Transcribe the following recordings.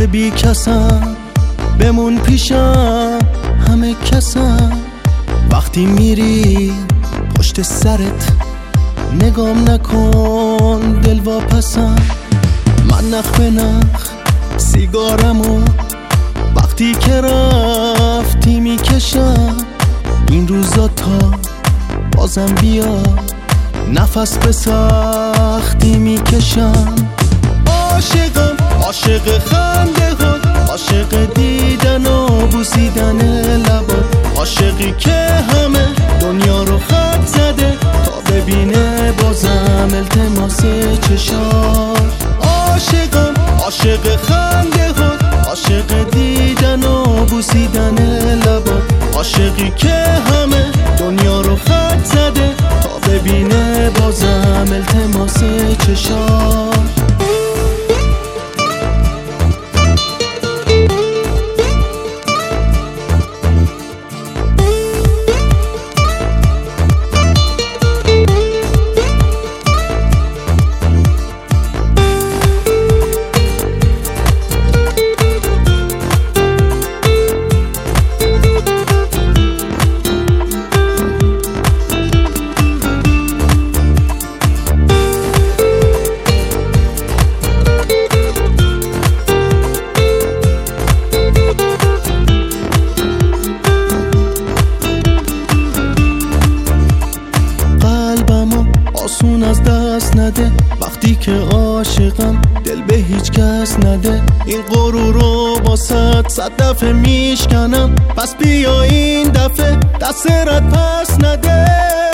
بی کسم، بمون پیشم، همه کسم. وقتی میری پشت سرت نگام نکن، دل واپسم. من نخ به نخ سیگارمو وقتی که رفتی میکشم. این روزا تا بازم بیا، نفس به سختی میکشم. عاشقم، عاشق خنده ها، عاشق دیدن و بوسیدن لبات، عاشقی که همه دنیا رو خط زده تا ببینه بازم التماس چشات. عاشقم، عاشق خنده ها، عاشق دیدن و بوسیدن لبات، عاشقی که همه دنیا رو خط زده تا ببینه بازم التماس چشات. آسون از دست نده، وقتی که عاشقم دل به هیچ کس نده. این غرور رو واسه 100 دفعه میشکنم، پس بیا این دفعه دست رد پس نده.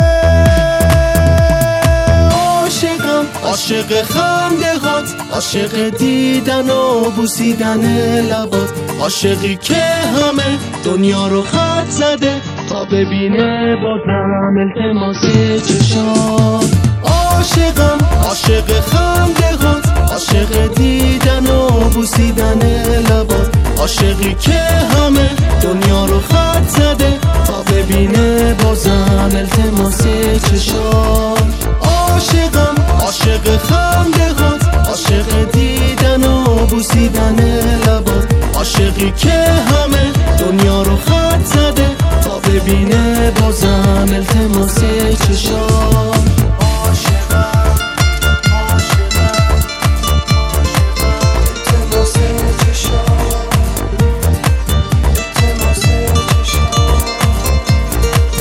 عاشقم، عاشق خنده هات، عاشق دیدن و بوسیدن لبات، عاشقی که همه دنیا رو خط زده تا ببینه بازم التماس چشات. عاشقم، عاشق خنده هات، عاشق دیدن و بوسیدن لبات، عاشقی که همه دنیا رو خط زده تا ببینه بازم التماس چشات. عاشقم، عاشق خنده هات، عاشق دیدن و بوسیدن لبات، عاشقی که همه دنیا رو خط زده تا ببینه بازم التماس چشات.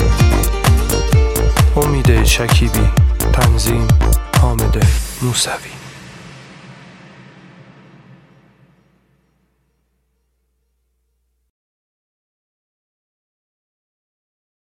امید شکیبی، تنظیم حامد موسوی.